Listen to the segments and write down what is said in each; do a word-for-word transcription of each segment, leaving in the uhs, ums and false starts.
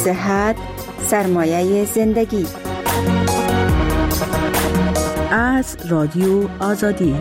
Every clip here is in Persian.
صحت سرمایه زندگی. از رادیو آزادی.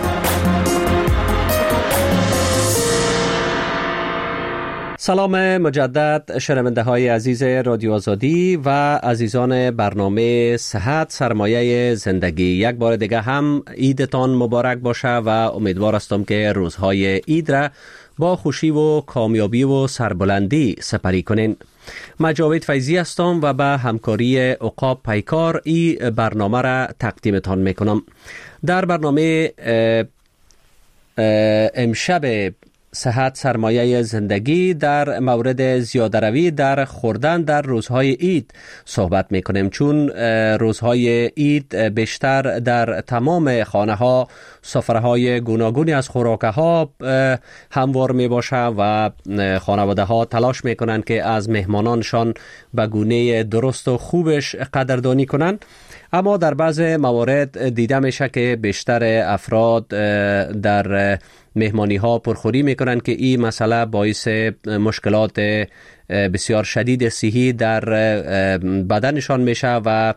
سلام مجدد شنونده های عزیز رادیو آزادی و عزیزان برنامه صحت سرمایه زندگی. یک بار دیگه هم عیدتان مبارک باشه و امیدوار هستم که روزهای عید را با خوشی و کامیابی و سربلندی سپری کنین. من جاوید فیضی هستم و به همکاری عقاب پیکار این برنامه را تقدیمتان میکنم. در برنامه اه اه امشب صحت سرمایه زندگی در مورد زیاده‌روی در خوردن در روزهای عید صحبت میکنیم، چون روزهای عید بیشتر در تمام خانه ها سفره‌های گوناگونی از خوراک ها هموار می باشه و خانواده ها تلاش میکنن که از مهمانانشان به گونه درست و خوبش قدردانی کنند. اما در بعض موارد دیده میشه که بیشتر افراد در مهمانی ها پرخوری میکنن که این مسئله باعث مشکلات بسیار شدید صحی در بدنشان میشه و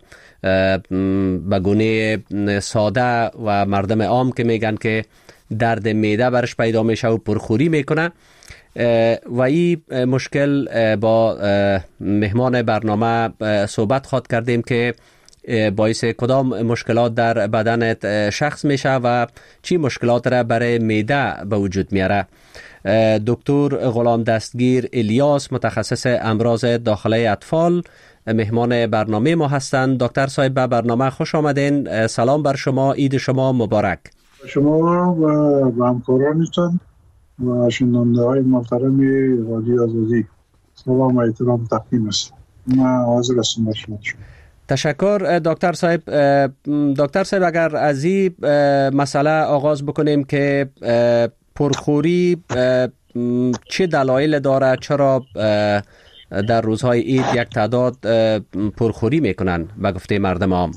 به گونه ساده و مردم عام که میگن که درد معده برش پیدا میشه و پرخوری میکنه. و این مشکل با مهمان برنامه صحبت خواهد کردیم که باعث کدام مشکلات در بدن شخص میشه و چی مشکلات را برای معده به وجود میاره. دکتر غلام دستگیر الیاس متخصص امراض داخله اطفال مهمان برنامه ما هستند. دکتر صاحب به برنامه خوش آمدین. سلام بر شما، عید شما مبارک. شما و همکارانتان و شنونده های محترم رادیو آزادی سلام و احترام تقدیم است. من حاضر هستم شما. تشکر دکتر صاحب. دکتر صاحب اگر از این مسئله آغاز بکنیم که پرخوری چه دلایل داره، چرا در روزهای عید یک تعداد پرخوری میکنن به گفته مردم عام؟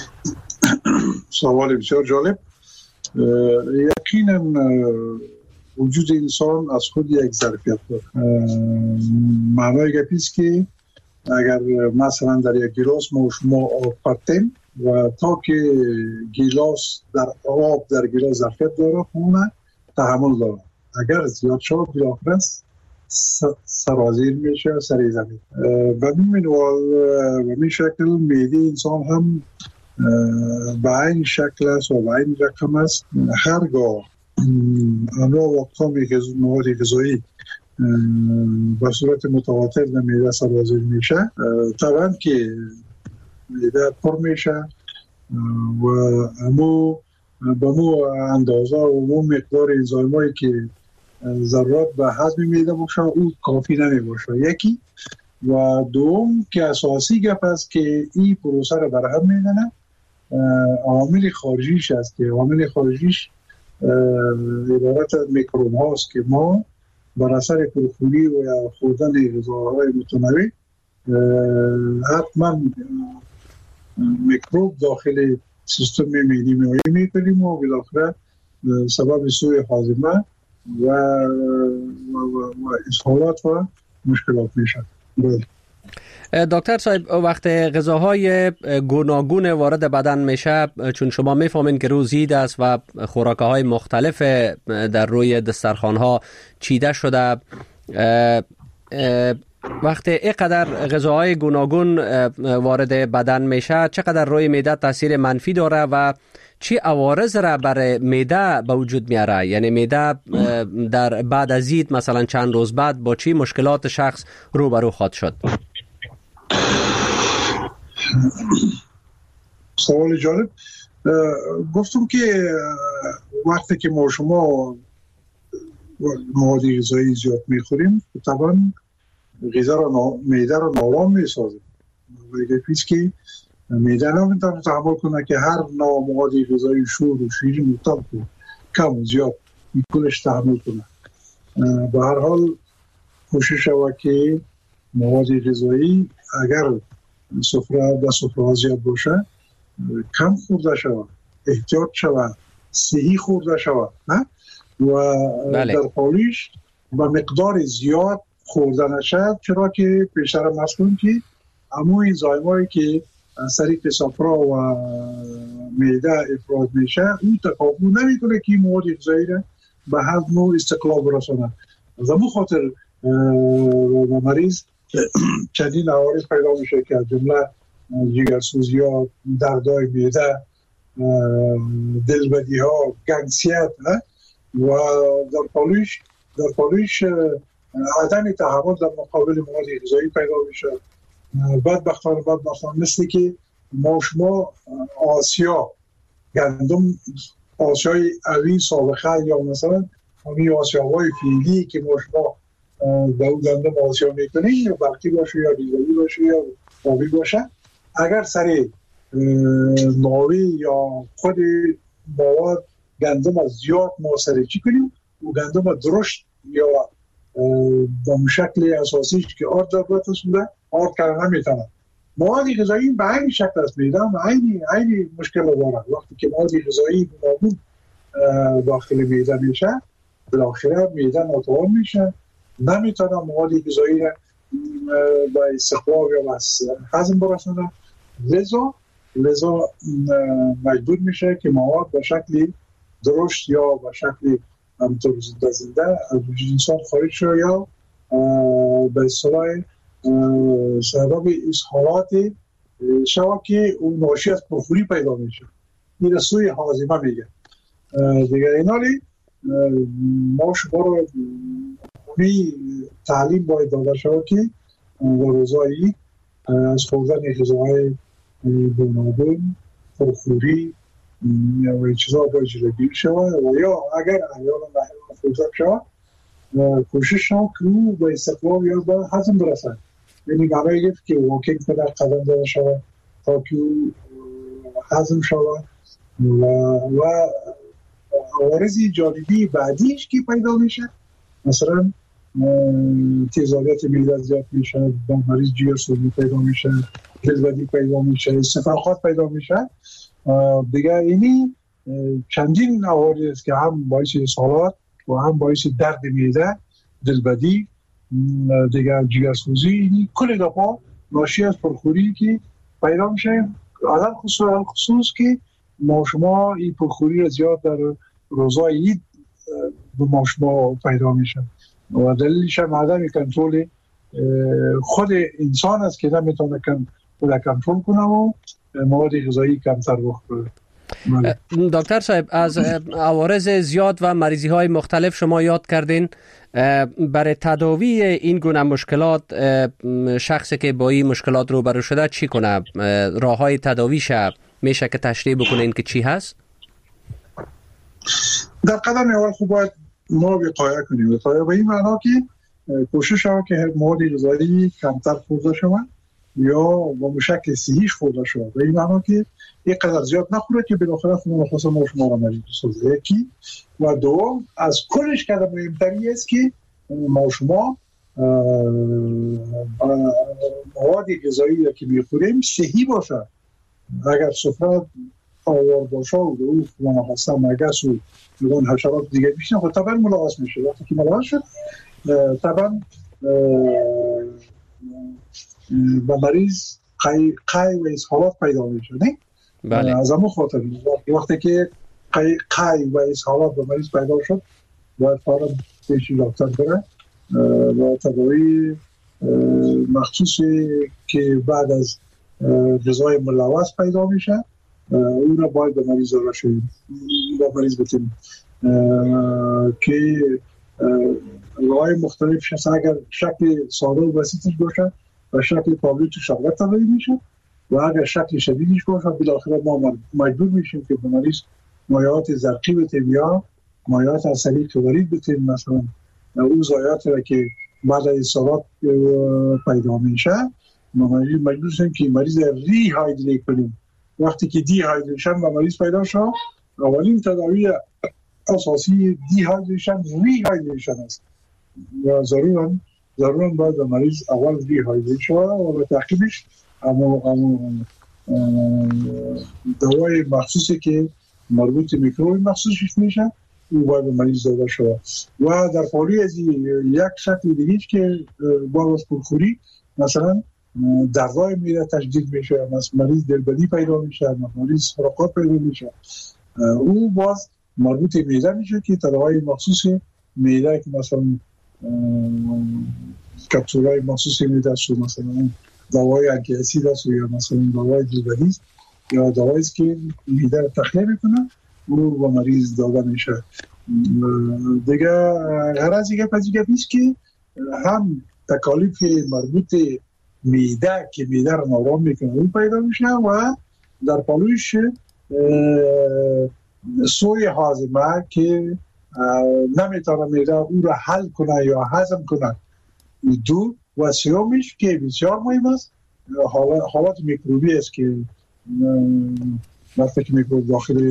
سوال بسیار جالب. یقینا وجود انسان از خود یک ظرفیت داره. معنای گپی است که اگر مثلا در یک گیلاس ما شما آب پرتیم و تا که گیلاس در آب در گیلاس ظرفیت داره خونه تحمل داره، اگر زیاد شد بالاخره سرازیر میشه سر زمین. به این منوال و می شکل معده انسان هم به این شکل است و به این رقم است. هرگاه انواع وقتا مواد غذایی به صورت متواتر در معده سرازیر میشه، طبعا که معده پر میشه و امو به مو اندازه و مو مقدار انزایمایی که ضرورت به هضم معده باشه او کافی نمی باشه. یکی و دوم که اساسی گپ است که این پروسه رو برهم میزنه عامل خارجیش است که عامل خارجیش عبارت از میکروب هاست که ما بر اثر پرخوری و یا خوردن غذاهای متنوع حتما میکروب داخل سیستم معدی میایی میکنیم و بالاخره سبب سوء هاضمه و و اسهالات و مشکلات میشه. دکتر صاحب وقت غذاهای گوناگون وارد بدن میشه، چون شما میفهمین که روز عید است و خوراک‌های مختلف در روی دسترخوان‌ها چیده شده، وقت اینقدر غذاهای گوناگون وارد بدن میشه چقدر روی معده تاثیر منفی داره و چی عوارض را برای معده به وجود میاره؟ یعنی معده در بعد از عید مثلا چند روز بعد با چی مشکلات شخص روبرو خواهد شد؟ سوال جالب. گفتم که وقتی که ما شما مواد غذایی زیاد میخوریم طبعا غذا رو معده رو نارام میسازه. ولی پیش که معده نمیتونه تحمل کنه که هر نوع مواد غذایی شور و شیرین و تلخ و کم و زیاد کلش تحمل کنه. به هر حال کوشش شود که مواد غذایی اگر سفره به سفره زیاد باشه کم خورده شود، احتیاط شود، صحی خورده شود و بله. در حالیش با مقدار زیاد خوردن شد، چرا که پیشتر مسئول که همون زایمایی که از طریق صفرا و معده افراز میشه اون تکافو نمیکنه که مواد غذایی را به هضم و استقلال برسونه. از همون خاطر مریض چندین عوارض پیدا میشه که از جمله جگرسوزی ها، دردهای معده، دلبدی ها، گنگسیت و در پالوش در پالوش عدم تحمل در مقابل مواد غذایی پیدا میشه. بدبختانه بدبختانه مثل که ما شما آسیا گندم آسیای اوی سابقه یا مثلا همین آسیاهای فیلی که ما شما در گندم آسیا میکنیم یا برقی باشه یا ریزایی باشه یا آبی باشه، اگر سر ناوی یا خود مواد گندم از زیاد ما سرچی کنیم و گندم درشت یا با شکل اساسیش که آرد دارد رسونده آرد کردن نمیتونه. مواد غذایی به این شکل است میده و این این مشکل داره. وقتی که مواد غذایی گوناگون داخل معده میشه بالاخره معده ناتوان میشه، نمیتونه مواد غذایی را با استخراج یا بس هضم برسونه، لذا لذا مجبور میشه که مواد به شکل درشت یا به شکل همطور زنده زنده از وجود انسان خارج شده یا به اصطلاح سبب اسهالات شود که اون ناشی از پرخوری پیدا میشه. این سوی هاضمه میگه. دیگر اینالی ما شما رو اونی تعلیم باید داده شود که و روزایی از خوردن غذاهای گوناگون، پرخوری یا چیزا باید جلوگیری شود و یا اگر احیانا احیانا فرصت شود کوشش شد که او به استقلال یا به هضم برسد. یعنی معنی گفت که واکینگ کنه، قدم داده شود تا که او هضم شود و و عوارض جانبی بعدیش که پیدا میشه، مثلا تیزابیت معده زیاد میشه، با مریض جگرسوزی پیدا میشه، دلبدی پیدا میشه، استفراغات پیدا میشه. دیگه اینی چندین عوارض است که هم باعث اسهالات و هم باعث درد معده، دلبدی، دیگه جگرسوزی، اینی کل دفعه ناشی از پرخوری که پیدا میشه. عدم خصوص خصوص که ما شما این پرخوری را زیاد در روزای عید به ما شما پیدا میشه و دلیلش هم عدم کنترل خود انسان است که نمیتونه خود کنترل کنه و مواد غذایی کمتر بخوره. دکتر صاحب، از عوارض زیاد و مریضی های مختلف شما یاد کردین. برای تداوی این گونه مشکلات شخصی که با این مشکلات روبرو شده چی کنه؟ راه های تداویش میشه که تشریح بکنین که چی هست؟ در قدم اول خوب باید ما وقایه کنیم. وقایه به این معنا که کوشش ها که مواد غذایی کمتر خورده شود یا با مشکل صحیح خورده شود. به این معنا که یک قدر زیاد نخوره که بالاخره خون نفس ما شما را مریض بسازه. یکی و دوم از کلش که مهمتری است که ما شما مواد غذایی که میخوریم صحیح باشه. اگر سفره آوار باشه و دو خون نفس مگس و اون حشرات دیگه بیشتر خود طبعا ملاحظ میشه. وقتی که ملاحظ شد طبعا با مریض قی, قی و اسهالات پیدا میشه. نه؟ بله. از همون خاطر وقتی که قی, قی و اسهالات با مریض پیدا شد باید فارم پیشی دکتر بره و تداوی مخصوصی که بعد از غذای ملوث پیدا میشه اون را باید به مریض داره شدیم با مریض بتیم که راه مختلف شد. اگر شکل ساده و بسیطش باشه و شکل پابلی تو شغلت تغییر میشه و اگر شکل شدیدش باشه بالاخره ما مجبور میشیم که به مریض مایعات زرقی بتیم یا مایعات عسلی کلورید بتیم. مثلا اون ضایعات را که بعد از اصابت پیدا میشه مریض مجبور شدیم که مریض ری هایدریت کنیم. وقتی که دی هایدریشن و مریض پیدا شد اولین تداوی اساسی دی هایدریشن ری هایدریشن است و ضرورا ضرورا باید مریض اول ری هایدریت شد و به تعقیبش اما دوای مخصوصی که مربوط میکروب مخصوصش میشه او باید به مریض داده شود. و در پالوی از یک شکل دیگه که باید از پرخوری مثلا دردهای میره تشدید میشه، مثلا مریض دلبدی پیدا میشه، مریض فراقات پیدا میشه، او باز مربوط میده میشه که دواهای مخصوص میده که مثلا کپسولای مخصوص میده شد، مثلا دوای انتی اسید است یا مثلا دوای دلبدی یا دوایی که میده رو تخلیه میکنه او با مریض داده میشه. دیگه غرض دیگه پذیگه بیست که هم تکالیف مربوط میده که میده رو نارام میکنه اون پیدا میشه و در پالویش سوی هاضمه که نمیتونه میده او رو حل کنه یا هضم کنه. دو و سیومش که بسیار مهم است حالات میکروبی است که وقتی که میکروب داخل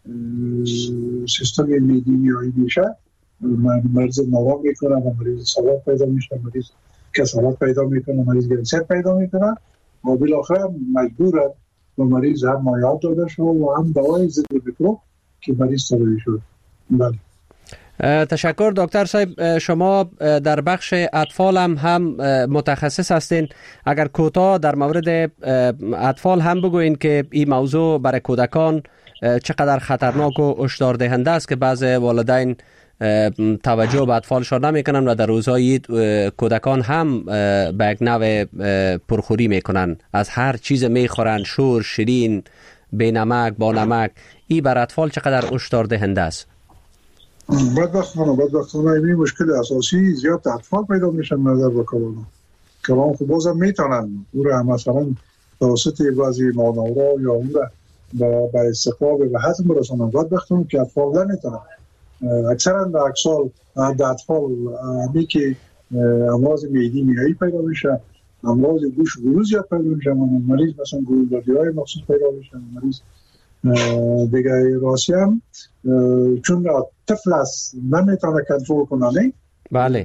سیستم میدی میایی میشه مریض نارام میکنه و مریض سالات پیدا میشه، مریض کسالت پیدا میکنه، مریض گرسیت پیدا میکنه و بالاخره مجبورن و مریض هم مایعات داده شد و هم دوای ضد میکروب که مریض تداوی شد. بله. تشکر دکتر صاحب. شما در بخش اطفال هم هم متخصص هستین. اگر کوتاه در مورد اطفال هم بگوین که این موضوع برای کودکان چقدر خطرناک و هشدار دهنده است که بعض والدین توجه به اطفالشان نمیکنن و در روزهای کودکان هم به یک نوع پرخوری میکنن، از هر چیز میخورن، شور، شیرین، بی نمک، با نمک. این بر اطفال چقدر هشدار دهنده است؟ بدبختانه بدبختانه این مشکل اساسی زیاد اطفال پیدا میشن نظر به کلام کلام خب بازم میتونن او را مثلا توسط بعضی مانورا یا اون را به استقلال به هضم برسانن. بدبختانه که اطفال نمیتونن. اکثرا در اکسال در اطفال همی که امراض معدی میایی پیدا میشه، امراض گوش و گلو زیاد پیدا میشه، مریض مثلا گلودردی های مخصوص پیدا میشه، مریض دیگه راسی هم چون طفل است نمیتونه کنترل کنه. نه بله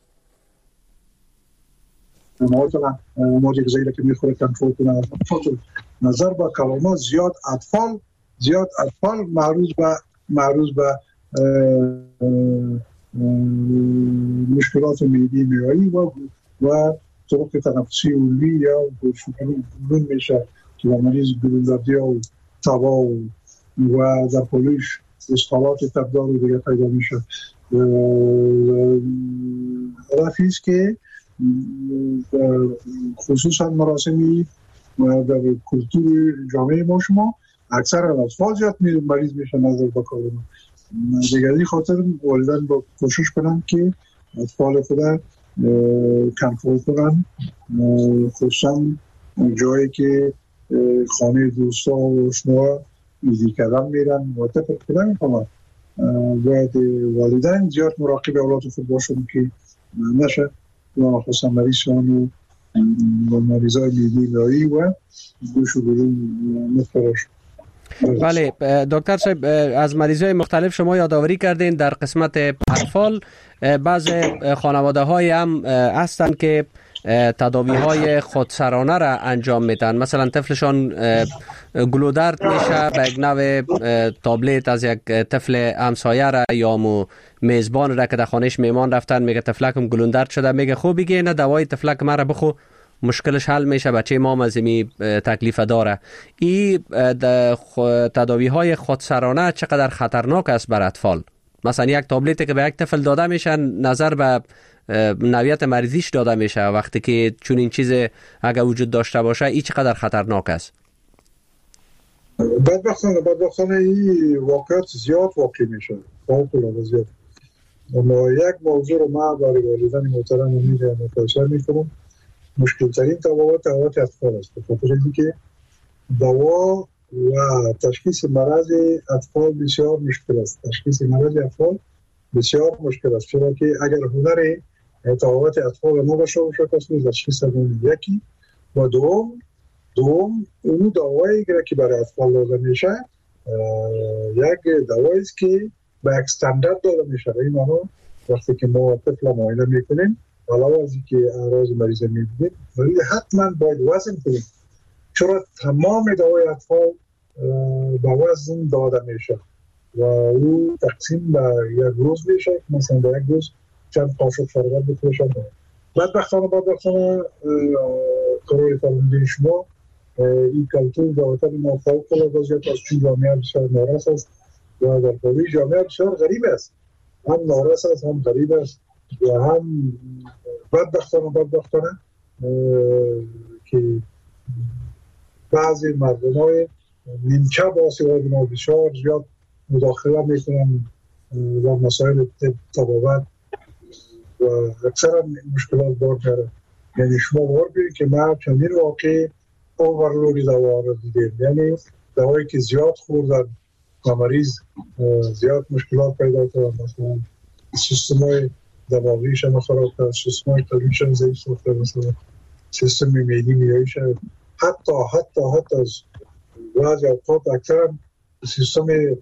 نمیتونه مواد غذایی که میخوره کنترل کنه. نظر به کلامات زیاد اطفال زیاد اطفال معروض به معروض به مشکلات معدی میایی و و طرق تنفسی عمومی یا گلون میشه که مریض گلودردی و تبا و در پولیش اسقالات تبدار دیگه پیدا میشه. رفیست که خصوصا مراسمی و در کلتور جامعه ما شما اکثر اطفال زیاد مریض میشن نظر بکارون. دیگه این خاطر والدین با کوشش کنن که اطفال خودن کنترل کنن، خصوصا جایی که خانه دوستا و شما ایزی کردن میرن و طفل کردن میکنن. باید والدین زیاد مراقب اولاد خود باشن که نشه و خصوصا مریضان و مریضای میدی لایی و گوش و گلو مفتراش. بله دکتر صاحب، از مریضای مختلف شما یادآوری کردین. در قسمت اطفال بعض خانواده های هم هستن که تداوی های خودسرانه را انجام میدن. مثلا طفلشان گلودرد میشه، به یک نوع تابلت از یک طفل همسایه را یا مو میزبان را که در خانهش میمان رفتن میگه طفلکم گلودرد شده، میگه خوب بگی نه دوای طفلک مرا بخو مشکلش حل میشه، بچه ما مزمی تکلیف داره. این تداوی های خودسرانه چقدر خطرناک است بر اطفال؟ مثلا یک تابلتی که به یک طفل داده میشه نظر به نوعیت مریضیش داده میشه، وقتی که چون این چیز اگر وجود داشته باشه این چقدر خطرناک است؟ بدبختانه بدبختانه این واقعیت زیاد واقع میشه، فوق زیاد. اما یک موضوع رو ما برای والدین محترم میگم متوجه میکنم، مشکل ترین دوا دوا اطفال است. به خاطر اینکه دوا و تشخیص مرض اطفال بسیار مشکل است. تشخیص مرض اطفال بسیار مشکل است، چرا که اگر هنر تفاوت اطفال نباشه باشه کسی تشخیص نداره. یکی و دوم دوم اون دوایی که برای اطفال داده میشه یک دوایی است که به یک استاندارد داده میشه. این معنی وقتی که ما طفل معاینه میکنیم علاوه از اینکه اعراض مریض میبینیم ولی حتما باید وزن کنیم، چرا تمام دوای اطفال با وزن داده میشه و او تقسیم به یک روز میشه، مثلا در یک روز چند قاشق شربت بفروشن. بدبختانه بدبختانه قرار فرمانده شما این کلتور در وطن ما فوق العاده زیاد است، چون جامعه بسیار نارس است و در کلی جامعه بسیار غریب است، هم نارس است هم غریب است و هم بدبختانه بدبختانه که بعضی مردمای نیمچه باسواد ما بسیار زیاد مداخله میکنن و مسائل تبابت و اکثرا مشکلات بار کرده. یعنی شما بار بید که ما چندین واقع اوورلودی دوا را دیدیم، یعنی دوایی که زیاد خوردن و مریض زیاد مشکلات پیدا کرد، مثلا سیستم های دماغیشن خراب کرد، سیستم های قلبیشن ضعیف ساخته، مثلا سیستم معدی میاییشن، حتی حتی حتی از بعضی اوقات اکثرا سیستم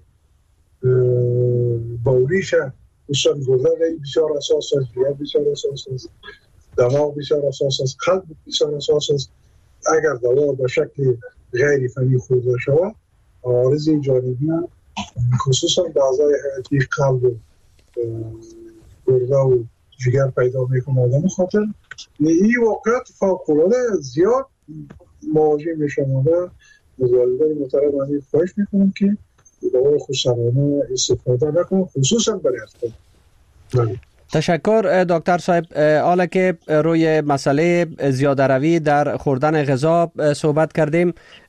بولیشن دوستان گرده بسیار اساس است، ریه بسیار اساس است، دماغ بسیار اساس است، قلب بسیار اساس است. اگر دوا به شکل غیر فنی خورده شود عوارض جانبی خصوصا به اعضای حیاتی قلب و گرده و جگر پیدا میکنه. آدم خاطر این واقعیت فوق العاده زیاد مواجه میشم و از والدین محترم من خواهش میکنم که دوای خودسرانه استفاده نکنم، خصوصا برای اطفال. تشکر دکتر صاحب. حالا که روی مسئله زیاده روی در خوردن غذا صحبت کردیم،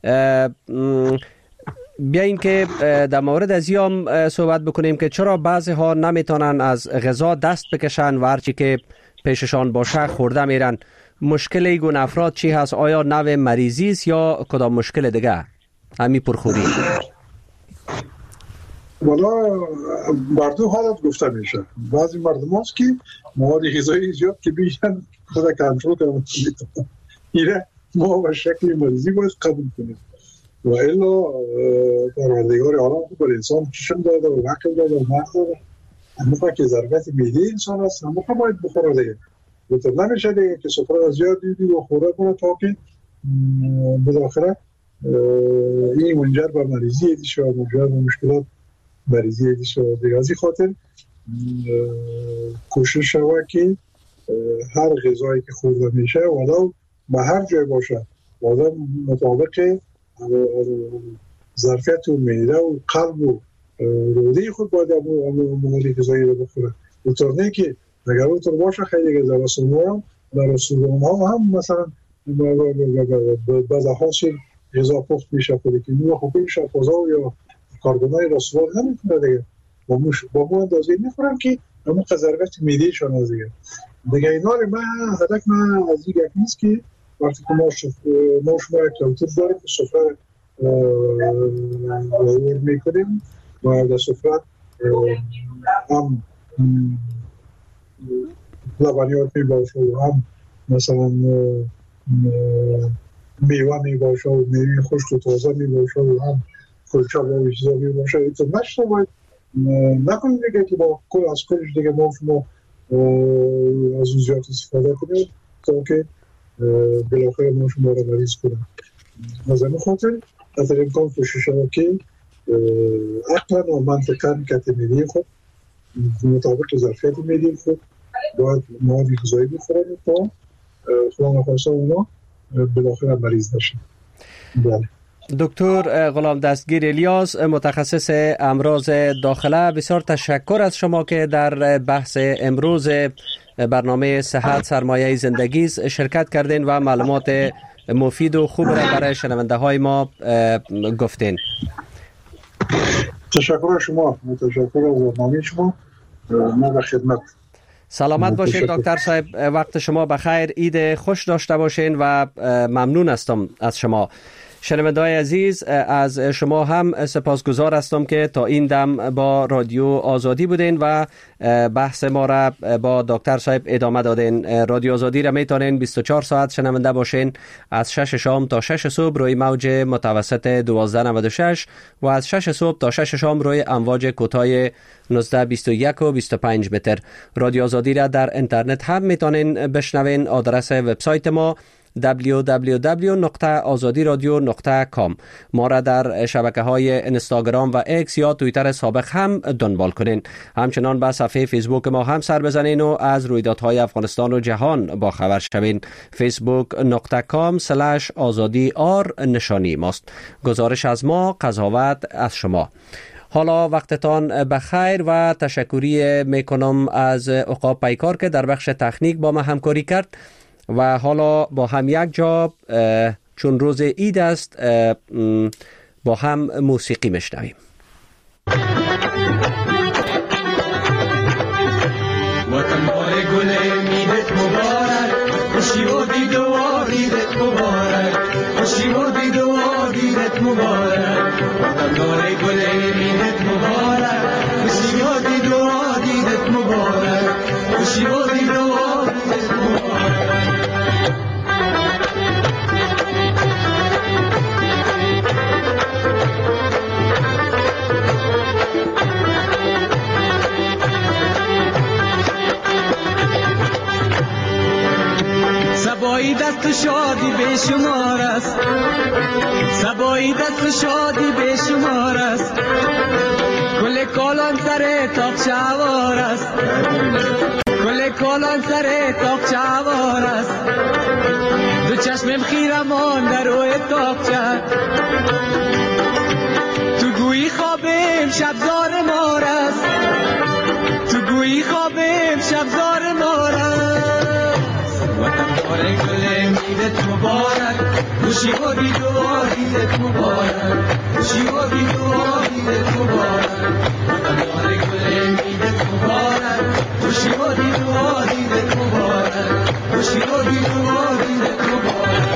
بیاییم که در مورد از یام صحبت بکنیم که چرا بعضی ها نمیتونن از غذا دست بکشن و هرچی که پیششان باشه خورده میرن. مشکل این گونه افراد چی هست؟ آیا نوع مریضی است یا کدام مشکل دیگه؟ همین پرخوری. والا بر دو حالت گفته میشه. بعضی مردم هست که مواد غذایی زیاد که بیشن خدا کنترل کنه، اینه ما به شکل مریضی باید قبول کنیم و الا پروردگار عالم بر انسان چشم داده و عقل داده و مغز داده، اما که ضرورت معده انسان است اما باید بخوره دیگه. بهتر نمیشه دیگه که سفره زیاد دیدی و خوره کنه تا که بالاخره این منجر به مریضی دیشه و منجر به مشکلات مریضی دیشه دیگه. از این خاطر کوشش شوه که هر غذایی که خورده میشه ولو به هر جای باشه آدم مطابق ظرفیت و معده و قلب و روده خود باید مواد غذایی رو بخوره. اونطور نه که اگر اونطور باشه خیلی غذا رسولان در رسولان ها هم مثلا بعض حاصل غذا پخت میشه خودی که نوع خوبی شفازا یا کاربونای رسولان نمیکنه دیگه، با مو با مو اندازه میخورن که اما ضرورت معده شون از دیگه دیگه. اینا رو من هدف من از این گپ نیست که وقتی که ما شف... ما شما کلتور داریم که سفره ورد میکنیم و در سفره هم لبنیات می باشه و هم مثلا میوه می باشه و میوه خشک و تازه می باشه و هم کلچه و چیزا می باشه. ایتون نشته باید نکنیم دیگه که با کل از کلش دیگه ما شما از اون زیاد استفاده کنیم تا که بلاخره ما شما را مریض کنیم. از این خاطر از امکان کوشش شده که عقلا و منطقا کت میدی خود مطابق ظرفیت میدی خود باید مواد غذایی بخورن تا خدا نخواسته اونا بالاخره مریض نشن. بله. دکتر غلام دستگیر الیاس، متخصص امراض داخله، بسیار تشکر از شما که در بحث امروز برنامه صحت سرمایه زندگی شرکت کردین و معلومات مفید و خوب را برای شنونده های ما گفتین. تشکر از شما، تشکر از برنامه شما. ما به خدمت. سلامت باشین دکتر صاحب، وقت شما بخیر، عید خوش داشته باشین و ممنون هستم از شما. شنونده‌های عزیز، از شما هم سپاسگزار هستم که تا این دم با رادیو آزادی بودین و بحث ما را با دکتر صاحب ادامه دادین. رادیو آزادی را میتونین بیست و چهار ساعت شنونده باشین، از شش شام تا شش صبح روی موج متوسط دوازده نود و شش و از شش صبح تا شش شام روی امواج کوتاه نوزده بیست و یک و بیست و پنج متر. رادیو آزادی را در اینترنت هم میتونین بشنوین. آدرس وبسایت ما دبلیو دبلیو دبلیو نقطه آزادی رادیو نقطه کام. ما را در شبکه‌های اینستاگرام و ایکس یا توییتر سابق هم دنبال کنین. همچنان به صفحه فیسبوک ما هم سر بزنین و از رویدادهای افغانستان و جهان با خبر شوین. فیسبوک نقطه کام سلش آزادی آر نشانی ماست. گزارش از ما، قضاوت از شما. حالا وقتتان بخیر و تشکری میکنم از عقاب پیکار که در بخش تکنیک با ما همکاری کرد. و حالا با هم یک جا چون روز عید است با هم موسیقی میشنویم. وطن باره گل میدت مبارک، خوشی و دید و دیدت مبارک، خوشی و دید و دیدت مبارک. وطن باره گل میدت مبارک، خوشی و دید و دیدت مبارک، خوشی و دید و دیدت مبارک. سبایی دست شادی به شمار است، سبایی دست شادی به شمار است، کل کالان سر تاق چوار است، کل کالان سر تاق چوار است. دو چشمم خیرمان در روی تاقچه، تو گویی خوابم شبزار مار است، تو گویی خوابم شبزار مار است. وطن باره گل میدت مبارک، خوشی و دید و دیدت مبارک، خوشی و دید و دیدت مبارک. وطن باره گل میدت مبارک، خوشی و دید و دیدت مبارک، خوشی و دید و دیدت مبارک.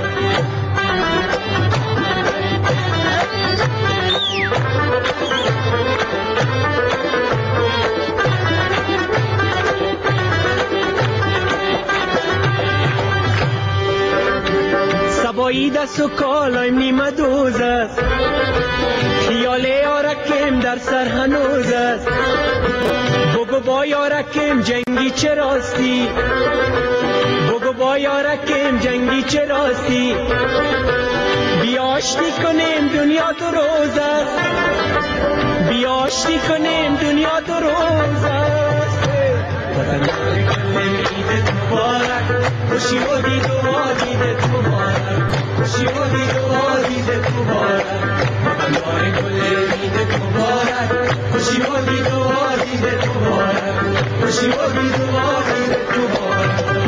سبایی دست و کالایم نیمه دوز است، خیال یارکم در سر هنوز است. بگو با یارکم جنگی چه راستی، بگو با یارکم جنگی چه راستی. بیا آشتی کنیم دنیا دو روز است، بیا آشتی کنیم دنیا دو روز است. وطن باره گل میدت مبارک، خوشی و دید و دیدت مبارک، خوشی و دید و دیدت مبارک. وطن باره گل میدت مبارک، خوشی و دید و دیدت مبارک، خوشی و دید و دیدت مبارک.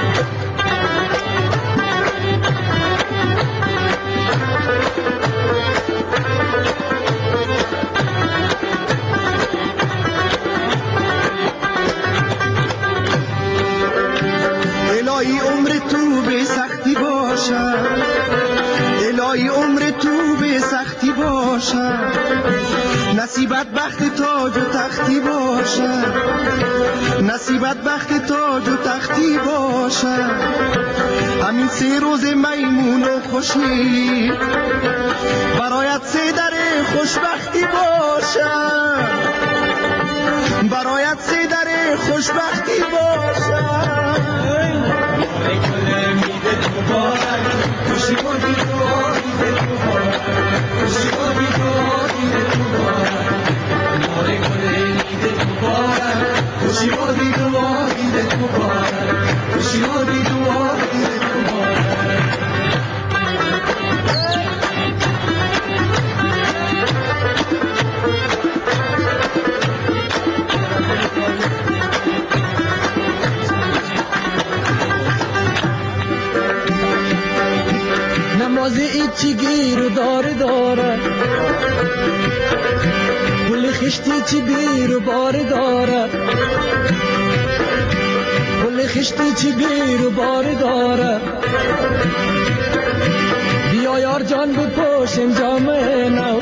الهی عمر تو به سختی باشه، الهی عمر تو به سختی باشه، نصیبت بخت تاج و تختی باشه، نصیبت بخت تاج و تختی باشه. همین سه روز میمون و خوشی برایت سه در خوشبختی باشه، برایت سه در خوشبختی باشه. خوشی و دید و دیدت مبارک، خوشی و دید و دیدت مبارک. باره گل میدت مبارک، خوشی و دید و دیدت مبارک، خوشی و دید و دیدت مبارک. نماز ایچی گیر و داره داره، گل خشتی چی بیر و باره داره، گل خشتی چی بیر و باره داره. بیا یار جان بپوشیم جامعه نو،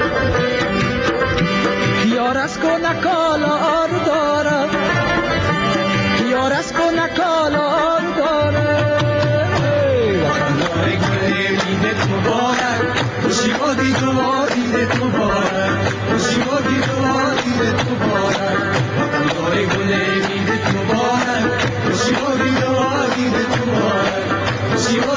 یار از کو نکالا آرو داره، یار از کو نکالا آرو داره. مبارک، خوشی و دید و دیدت مبارک، خوشی و دید و دیدت مبارک. وطن باره گل میدت مبارک، خوشی و دید و دیدت مبارک، خوشی و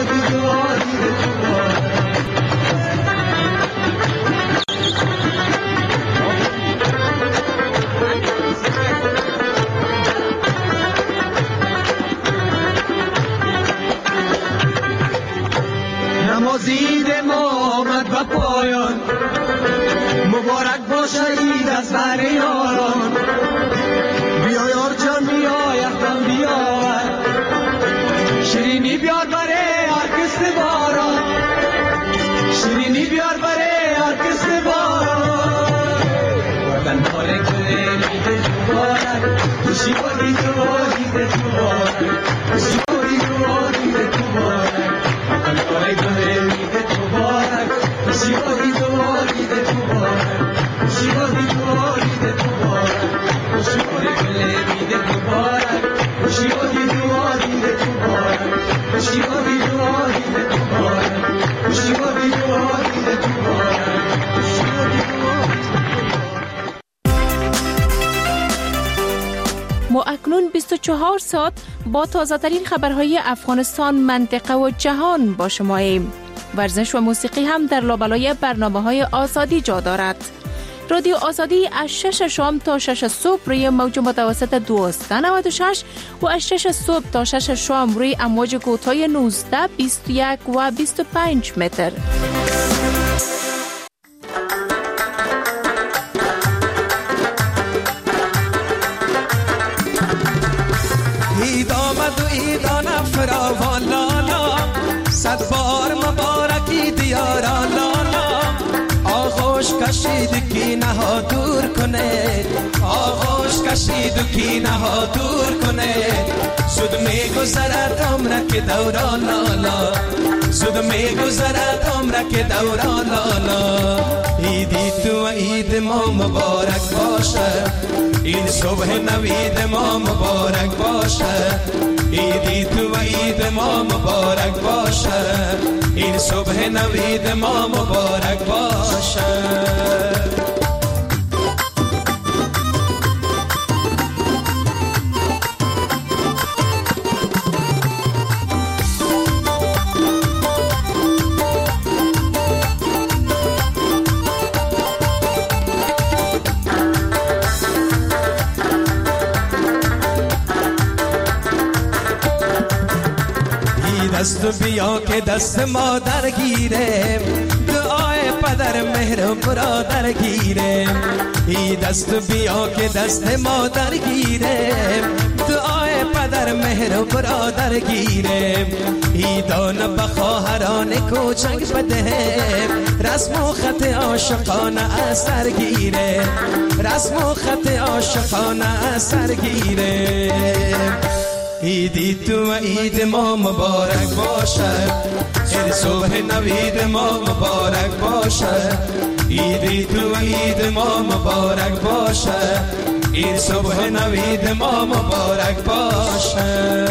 به پایان. مبارک باشه عید از بر یاران. بیا یار جان بیا یخدم بیا، شیرینی بیار بره هر کس باران، شیرینی بیار بره هر کس باران. وطن پاره کنه عید مبارک، خوشی بادی تو عید مبارک، خوشی بادی تو عید مبارک. وطن پاره کنه عید مبارک، خوشی بادی تو عید مبارک، خوشی بادی تو عید مبارک، خوشی بادی کنه عید مبارک، خوشی بادی تو عید مبارک، خوشی بادی تو عید مبارک، خوشی بادی تو عید مبارک، خوشی بادی تو. ما اکنون بیست و چهار ساعت با تازه ترین خبرهای افغانستان، منطقه و جهان با شماییم. ورزش و موسیقی هم در لابلای برنامه‌های آزادی جا دارد. رادیو آزادی از شش شام تا شش صبح روی موج متوسط دویست و نود و شش و از شش صبح تا شش شام روی امواج کوتاه نوزده، بیست و یک و بیست و پنج متر. عید آمد و عیدان فراوان لالا، صد بار مبارکی دیارا لالا. آغوش کشید کی نها دور کنه، آغوش کشید کی نها دور کنه. زود می گذرد عمرک دوران لالا، زود می گذرد عمرک دوران لالا. عیدی تو و عید ما مبارک باشه، این صبح نوید ما مبارک باشه. عیدی تو و عید ما مبارک باشه، این صبح نوید ما مبارک باشه. دست بیا که دست مادر گیره، دعای پدر مهر و برادر گیره. ای دست بیا که دست مادر گیره، دعای پدر مهر و برادر گیره. ای دان بخواهران کوچک بده، رسم و خط عاشقانه اثر گیره، رسم و خط عاشقانه اثر گیره. عیدی تو و عید ما مبارک باشه، این صبح نوید ما مبارک باشه. عیدی تو و عید ما مبارک باشه، این صبح نوید ما مبارک باشه.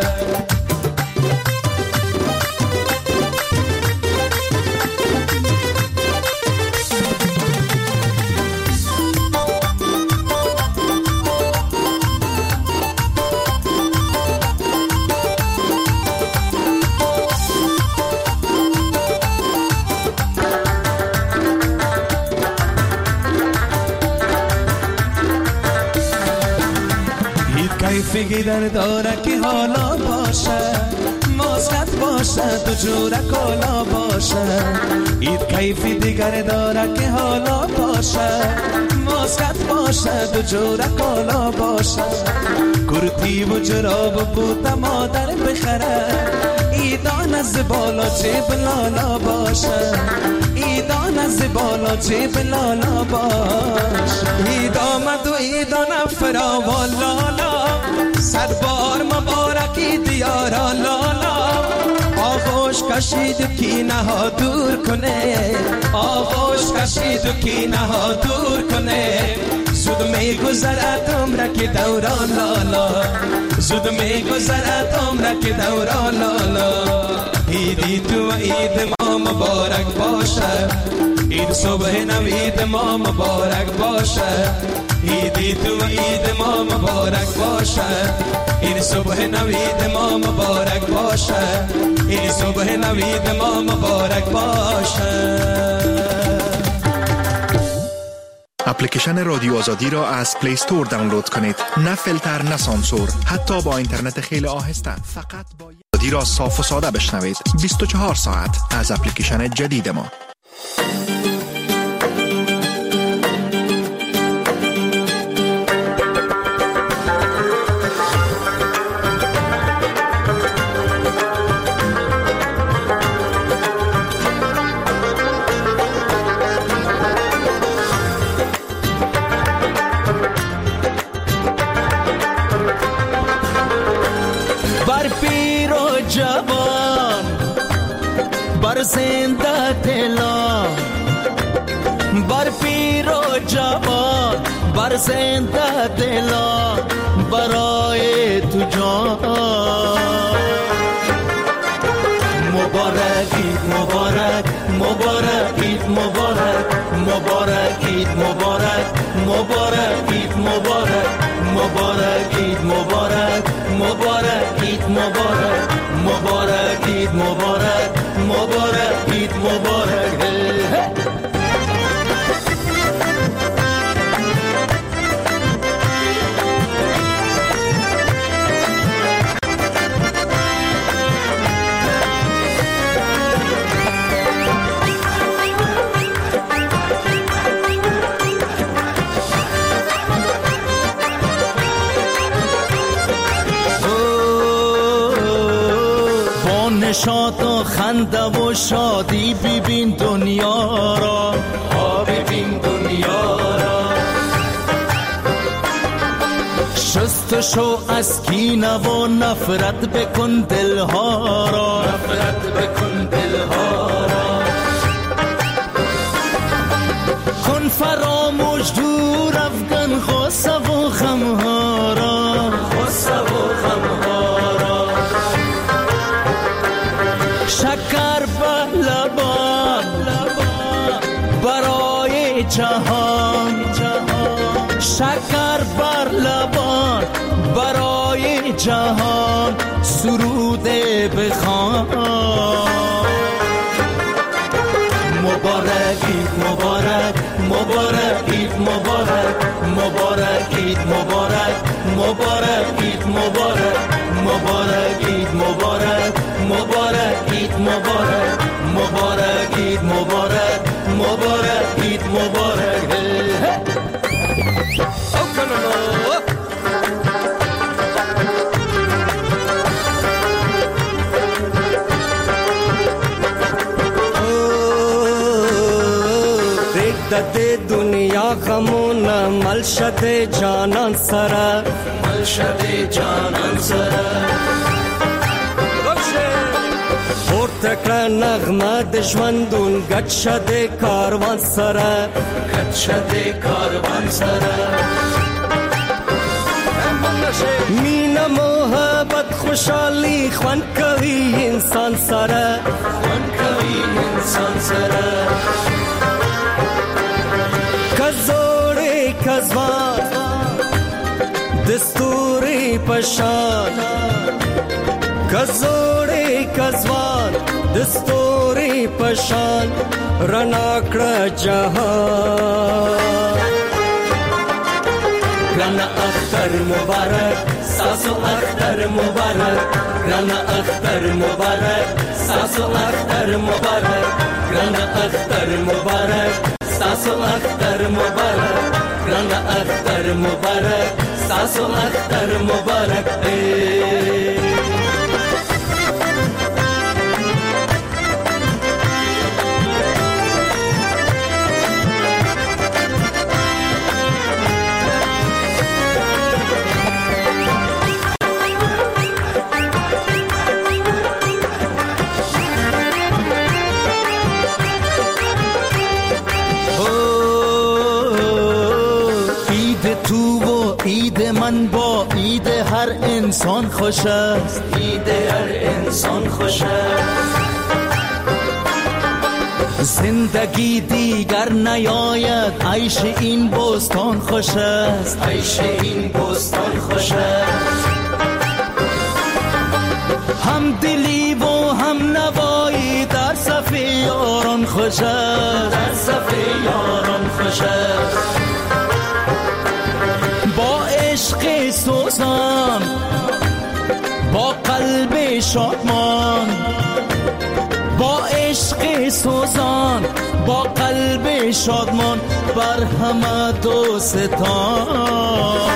کیفی در داره که حالا باشه، ماسکت باشه تو جوره کالا باشه. اید کیفی دیگر داره که حالا باشه، ماسکت باشه تو جوره کالا باشه. کرتی و جراب بوت مادر بخره، ایدان از بالا جیب لالا باشه، ایدان از بالا جیب لالا باشه. اید آمد و ایدان فراوان لالا، صد بار مبارکی دیارا لالا. آغوش کشید کی نها دور کنه، آغوش کشید کی نها دور کنه. زود می گذرد عمرک دوران لالا، زود می گذرد عمرک دوران لالا. عیدی تو و عید ما مبارک باشه، عید صبح نوید ما مبارک باشه. عیدی تو و عید ما مبارک باشه، این صبح نوید ما مبارک باشه، این صبح نوید ما مبارک باشه. اپلیکیشن رادیو آزادی را از پلی استور دانلود کنید. نه فیلتر نه سانسور، حتی با اینترنت خیلی آهسته. فقط با آزادی را صاف و ساده بشنوید. بیست و چهار ساعت از اپلیکیشن جدید ما. زنده دلا بر پیر و جوان بر زنده دلا برای تو جان مبارک عید مبارک مبارک عید مبارک مبارک عید مبارک مبارک عید مبارک مبارک عید مبارک مبارک عید مبارک مبارک عید مبارک مبارک عید مبارک شاد و خنده و شادی ببین دنیا را ها ببین دنیا را شست شو از کینه و نفرت بکن دلها را نفرت بکن دلها را کن فراموش دور افغان غصه و غمها را غصه و غمها را شکر به لبان برای جهان شکر بر لبان برای جهان سرود بخوان مبارک عید مبارک مبارک عید مبارک مبارک عید مبارک مبارک عید مبارک مبارک عید مبارک مبارک عید مبارک مبارک عید مبارک مبارک عید مبارک دد دنیا غمون مل شد جانان سره مل شد جانان سره پورتکړه نغمه د ژوندون ګډ شد کاروان سره ګډ شد کاروان سره مینا محبت خوشحالی خوان کوي انسان سره خوان کوي انسان سره کزوړې کزوان دستوري پشان کزوړې کزوان دستوري پشان رڼا کړه جهان رانا اختر مبارک ساسو اختر مبارک رانا اختر مبارک ساسو اختر مبارک رانا اختر مبارک ساسو اختر مبارک رانا اختر مبارک ساسو اختر مبارک من با عید هر انسان خوش است عید هر انسان خوش است زندگی دیگر نیاید عیش این بستان خوش است عیش این بستان خوش است هم دلی و هم نوایی در صف یاران خوش است در صف یاران خوش است عشق سوزان با قلب شادمان با عشق سوزان با قلب شادمان بر همه دوستان.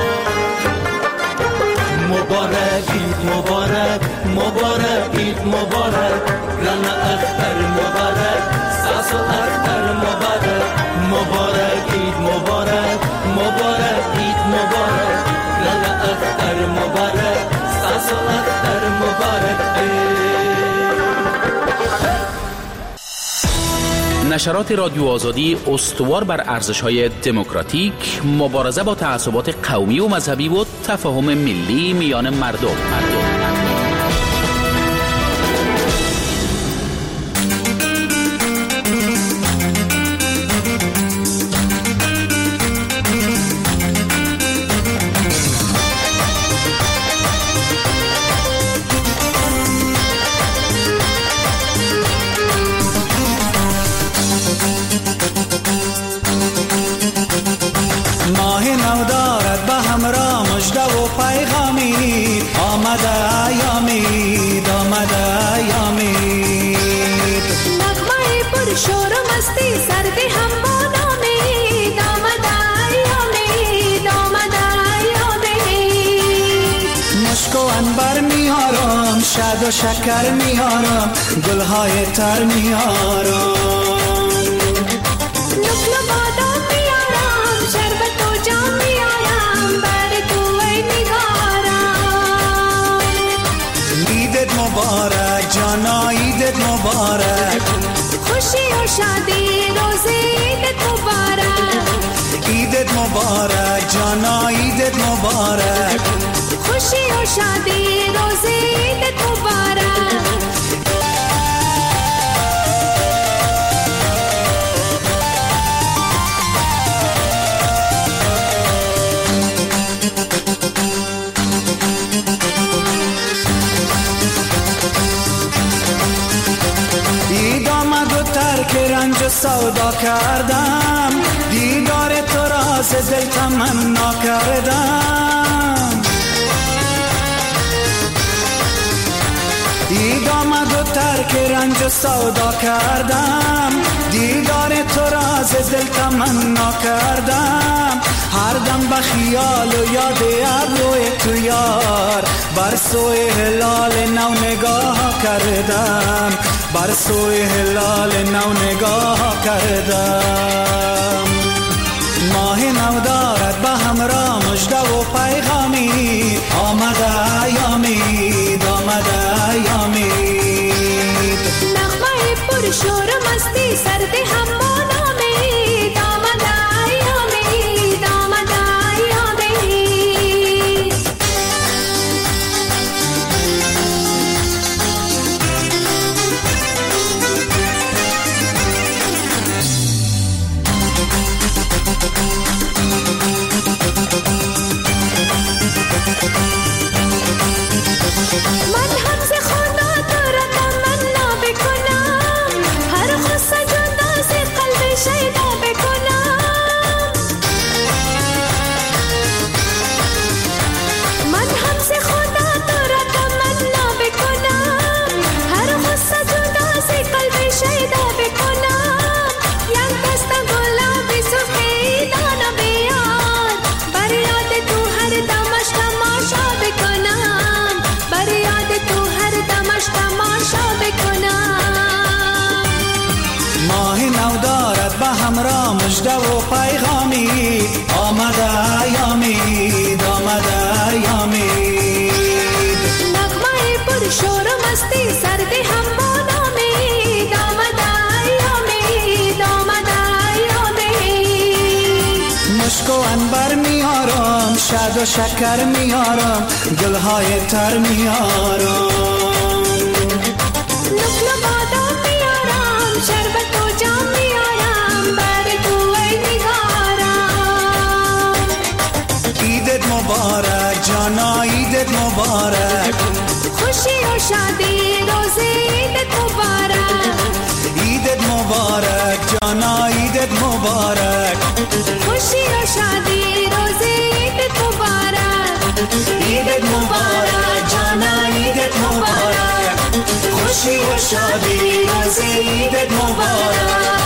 مبارک عید مبارک، مبارک عید مبارک، رن اختر مبارک، ساس و اختر مبارک. مبارک عید مبارک، مبارک عید مبارک، رن اختر مبارک، ساس و اختر مبارک. نشرات رادیو آزادی استوار بر ارزش‌های دموکراتیک، مبارزه با تعصبات قومی و مذهبی و تفاهم ملی میان مردم. مردم. شاد و شکر میارم، گلهای تر میارم، نقل و بادام میارم، شربت و جام میارم، بر تو ای نگارم. عیدت مبارک جانا، عیدت مبارک، خوشی و شادی روز عیدت مبارک. عیدت مبارک جانا، عیدت مبارک، خوشی و شادی روز عیدت مبارک. عید آمد و ترک رنج و سودا کردم، دیدار تو را ز دل تمنا کردم. عید آمد و ترک رنج و سودا کردم، دیدار تو را ز دل تمنا کردم. هر دم به خیال و یاد ابروی تو یار، بر سوی هلال نو نگاه کردم، بر سوی هلال نو نگاه کردم. ماه نو دارد به همراه مژده و پیغامی، آمده ایامید، آمده ایامید. نغمه پر شور و مستی سرد همان آمید، آمده ایامید، آمده ایامید. من هم ز خدا تو را تمنا بکنم، هر خواست جدا ز قلب شیدا بکنم. من هم ز خدا تو را تمنا بکنم، هر خواست جدا ز قلب شیدا بکنم. یک دست گلابی سرخی دانا بیار، بر یاد تو هر دمش تماشا بکنم، بر یاد تو هر دمش تماشا بکنم. ماه نو دارد به همراه مژده و پیغامی، آمده ایامید، آمده ایامید. نغمه پر شور و مستی سرد همان آمید، آمده ایامید، آمده ایامید. مشک و عنبر میارم، شاد و شکر میارم، گلهای تر میارم، نقل و بادام میارم، شربت و جام میارم، بر تو ای نگارم. عیدت مبارک جانا، عیدت مبارک، خوشی و شادی روز عیدت مبارک. عیدت مبارک جانا، عیدت مبارک، خوشی و شادی روز عیدت مبارک. عیدت مبارک جانا، عیدت مبارک، خوشی و شادی تازه عیدت مبارک.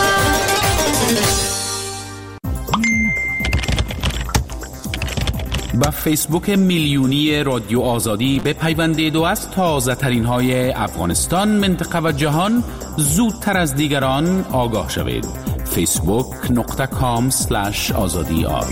با فیسبوک میلیونی رادیو آزادی بپیوندید و از تازه ترین های افغانستان، منطقه و جهان زودتر از دیگران آگاه شوید. فیسبوک نقطه کام سلش آزادی آر.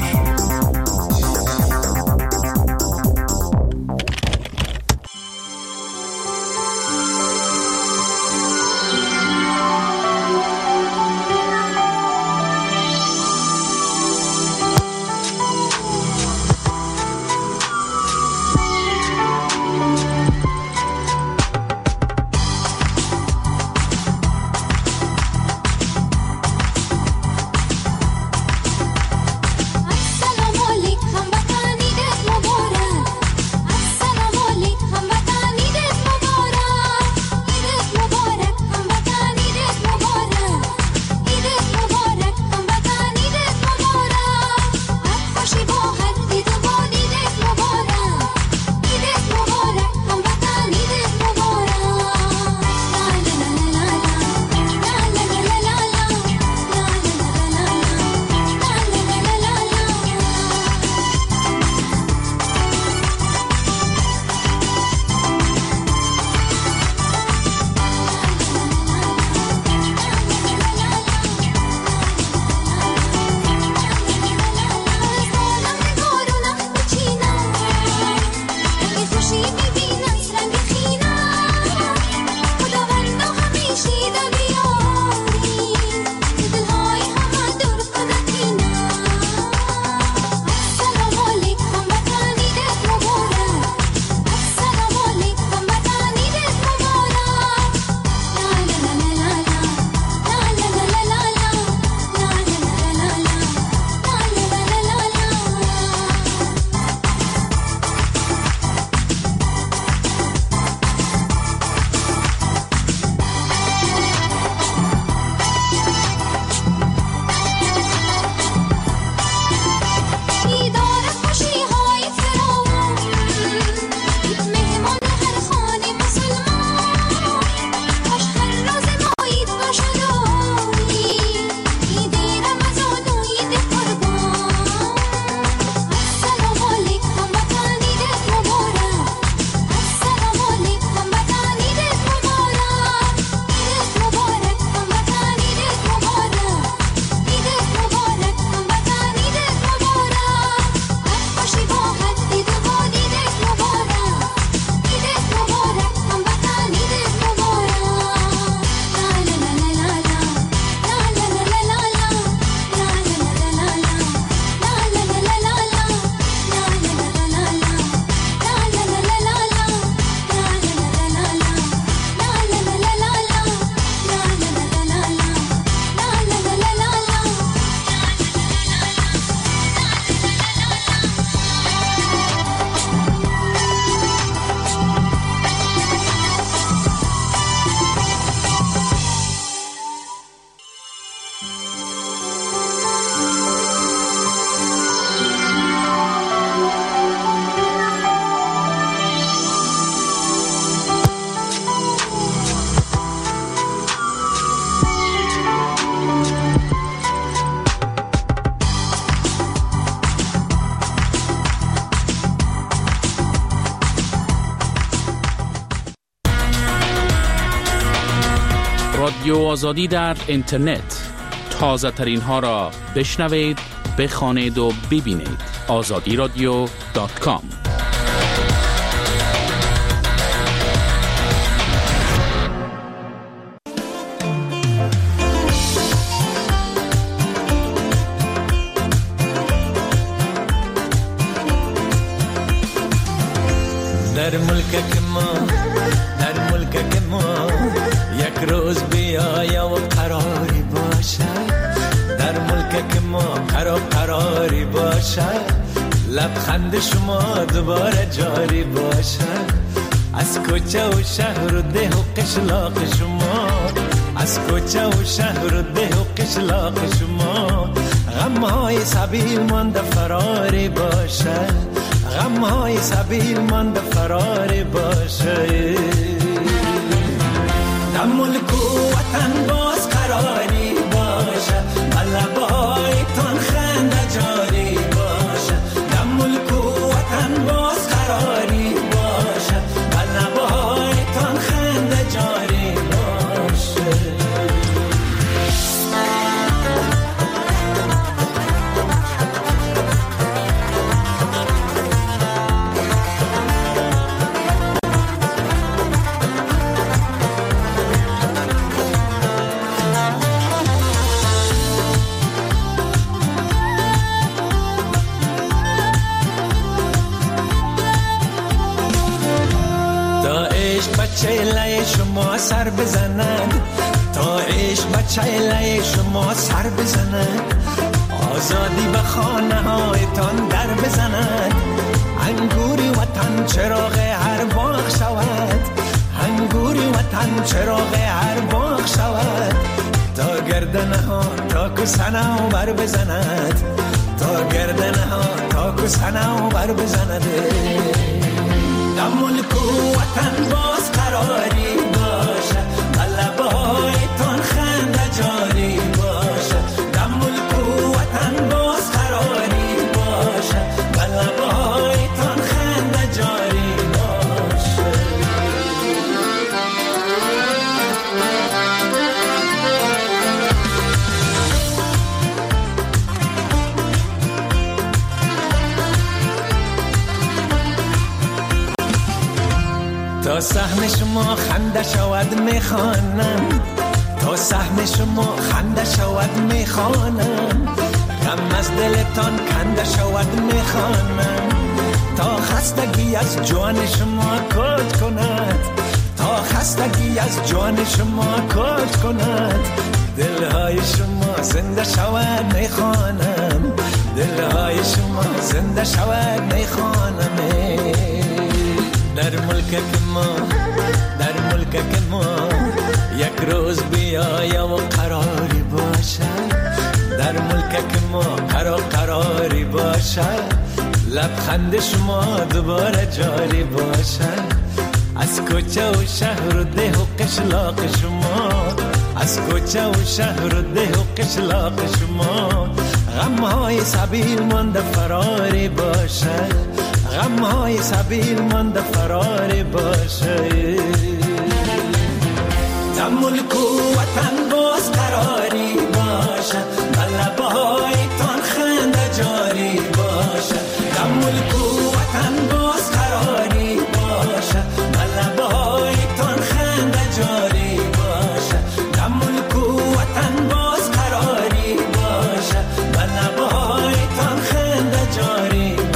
رادیو آزادی در اینترنت. تازه ترین ها را بشنوید، بخوانید و ببینید. آزادی رادیو دات کام. در ملک ما در ملک ما یک روز بیایا و قراری باشد. در ملک ما قرار قراری باشد. لبخند شما دوباره جاری باشد. از کوچه و شهر و ده و قشلاق شما، از کوچه و شهر و ده و قشلاق شما غمهای سبیل مانده فراری باشد. غمهای سبیل مانده فراری باشد. در ملک چیله شما سر بزند، تا عشق به چیله شما سر بزند، آزادی به خانه هایتان در بزند، انگوری وطن چراغ هر باغ شود، انگوری وطن چراغ هر باغ شود، تا گردنه ها تا کسنه بر بزند، تا گردنه ها تا کسنه بر بزند. در ملک و وطن باز قراری باشه، غلبه هایتان خنده جاری باشه، در ملک و وطن باز قراری باشه، غلبه هایتان خنده جاری باشه. تا سهم شما خنده شود میخوانم، تا سهم شما خنده شود میخوانم، غم از دلتان کنده شود میخوانم، تا خستگی از جان شما کج کند، تا خستگی از جان شما کج کند، دلهای شما زنده شود میخوانم، دلهای شما زنده شود میخوانم. در ملک ما در ملک ما یک روز بیایم و قراری باشد، در ملک ما قرار قراری باشد، لبخند شما دوباره جاری باشد، از کوچه و شهر و ده و قشلاق شما، از کوچه و شهر و ده و قشلاق شما، غمهای سبیل مانده فراری باشد، غمهای سبیل مانده فراری باشه. در ملک و وطن باز قراری باشه، غلبه هایتان خنده جاری باشه، در ملک و وطن باز قراری باشه، غلبه هایتان خنده جاری باشه، در ملک و وطن باز قراری باشه، غلبه هایتان خنده جاری باشه.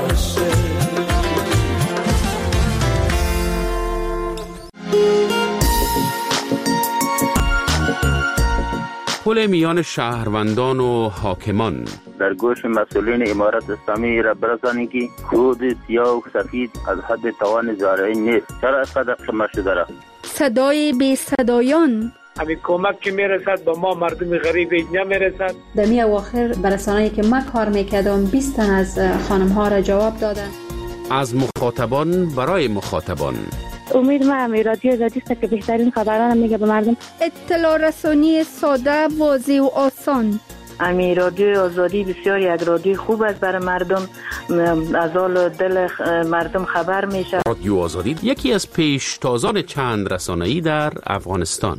پل میان شهروندان و حاکمان. در گوش مسئولین امارت اسلامی را برسانی که خود سیاه و سفید از حد توان زارعی نیست. چرا از قدر شما شده را؟ صدای بی صدایان. همین کمک که میرسد با ما مردم غریب اینجا میرسد. در می اواخر برسانه‌ای که من کار میکردم بیست تن از خانم ها را جواب دادن. از مخاطبان برای مخاطبان. امید من رادیو آزادی است که بهترین خبران میگه به مردم. اطلاع رسانی ساده، واضح و آسان. امی رادیو آزادی بسیار یک رادیو خوب است برای مردم، از حال دل مردم خبر میشه. رادیو آزادی یکی از پیشتازان چند رسانه‌ای در افغانستان.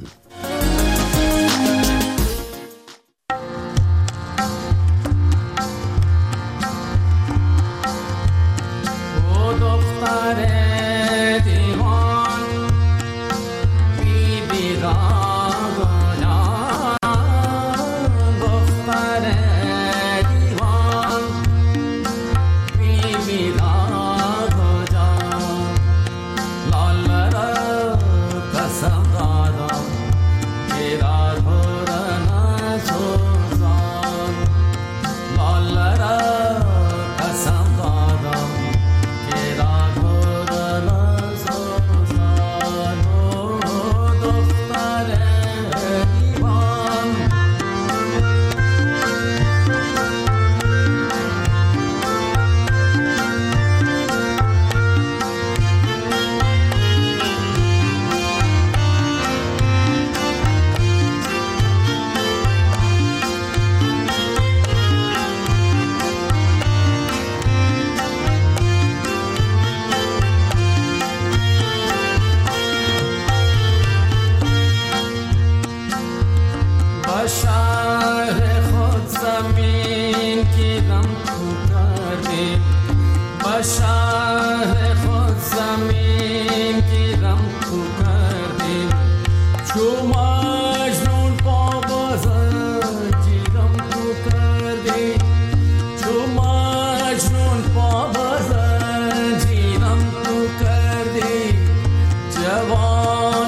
جوان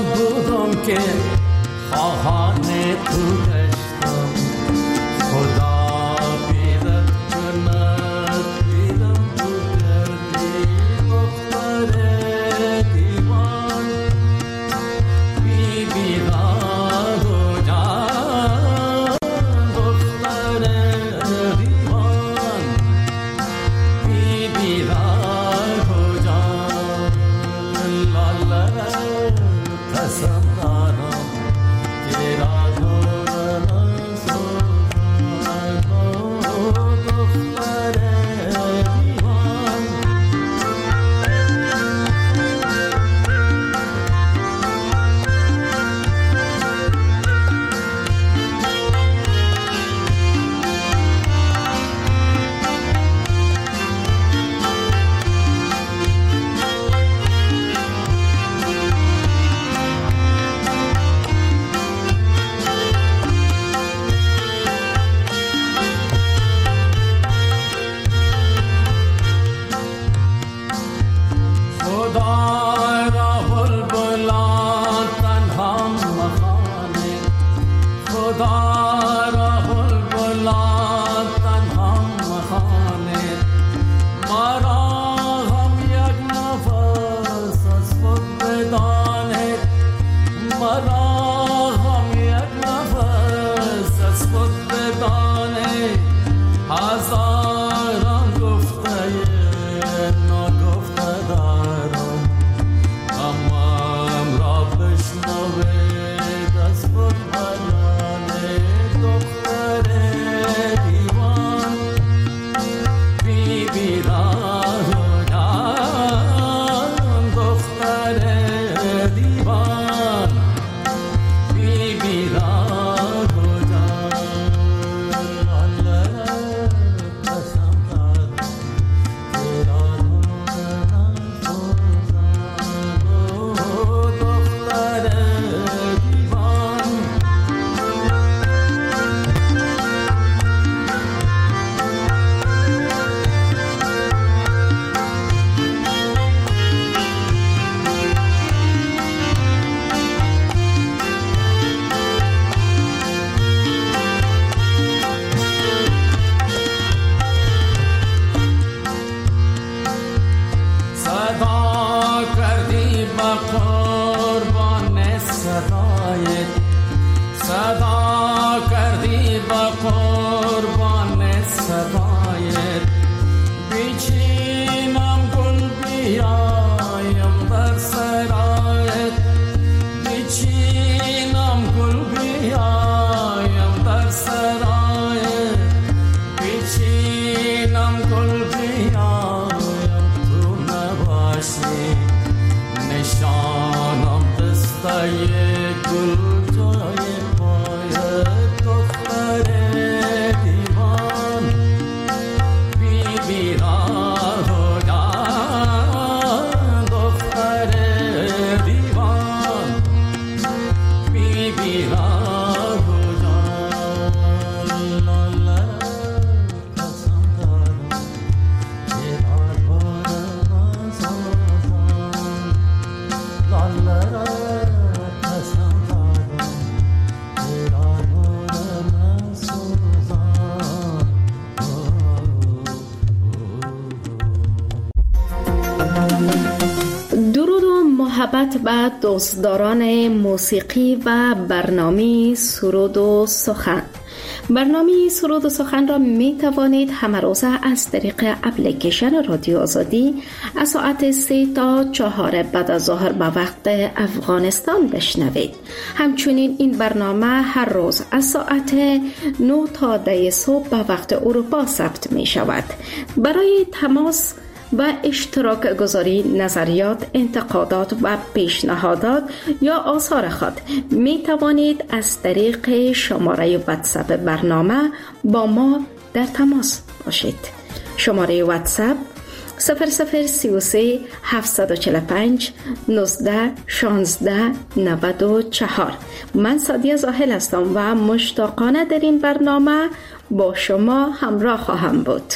که خواهان تو گشتم خدا بیدت کند بیدم تو کردی دختر دیوان بی بیدار و جان دختر دیوان بی بیدار و جان لالا قسم دارم تیرا دورنا سوزان دختر دیوان خدا را بلبلان تنها مخانه خدا را بلبلان تنها مخانه مرا هم یک نفس از خود بدانه مرا هم یک نفس از خود بدانه هزاران گفته ناگفته دارم امام را بشنوید از خود بیانه دختر دیوان بی بیدار و جان دختر دیوان بی بیدار و جان الله قسم دارم تیرا دورنا سوزان دختر دیوان صدا کردی با قربان صدایت صدا کردی با قربان صدایت بیچینم گل بیایم در سرایت بیچینم گل بیایم در سرایت بیچینم گل بیایم تو نباشی نشانم دستای گل جای پایت دختر دیوان بی بیدار و جان دختر دیوان بی بیدار و جان لالا قسم دارم تیرا دورنا سوزان لالا قسم دارم تیرا دورنا سوزان درود و محبت به دوستداران موسیقی و برنامه سرود و سخن. برنامه سرود و سخن را می توانید همه روزه از طریق اپلیکیشن رادیو آزادی از ساعت سه تا چهار بعد از ظهر به وقت افغانستان بشنوید. همچنین این برنامه هر روز از ساعت نه تا ده صبح به وقت اروپا ثبت می شود. برای تماس و اشتراک گذاری نظریات، انتقادات و پیشنهادات یا آثار خود می توانید از طریق شماره واتساپ برنامه با ما در تماس باشید. شماره واتساپ صفر صفر سی و سه هفتصد و چهل و پنج نوزده شانزده نود و چهار. من سادیه زاهل هستم و مشتاقانه در این برنامه با شما همراه خواهم بود.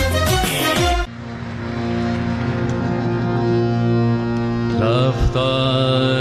رفتار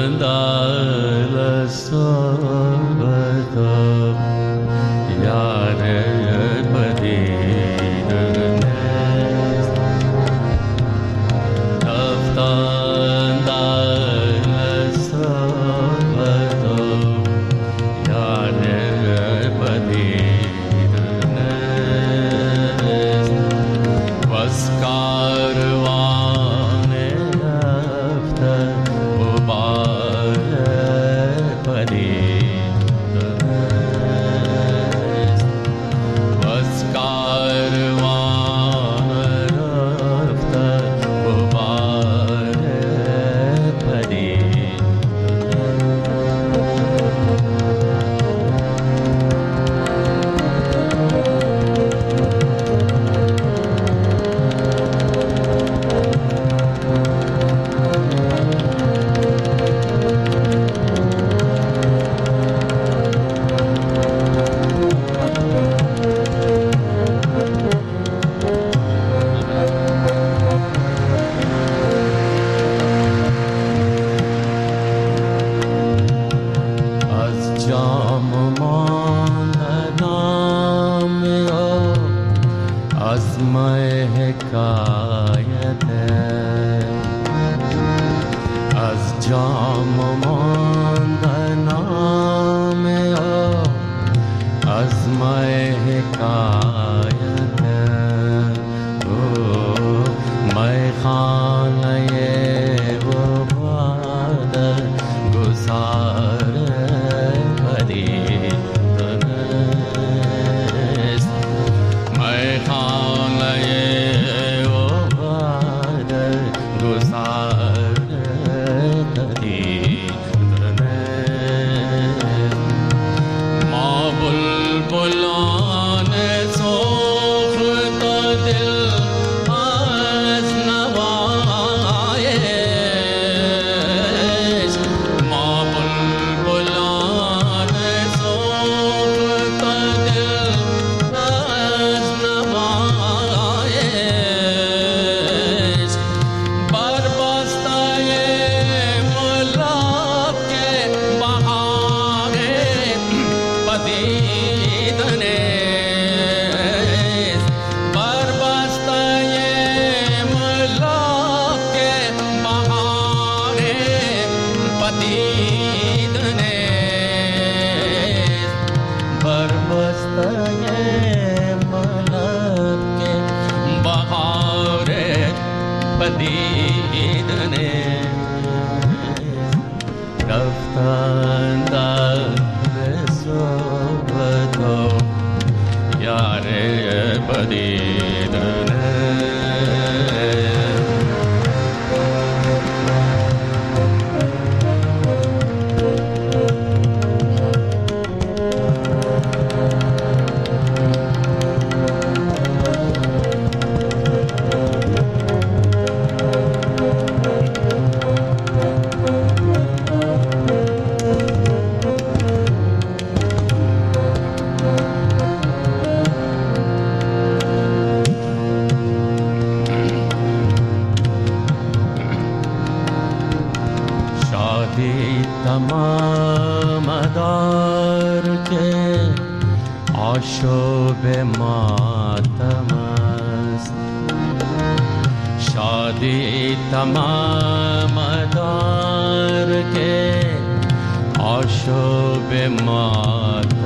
तमाम दार के आशोब मातम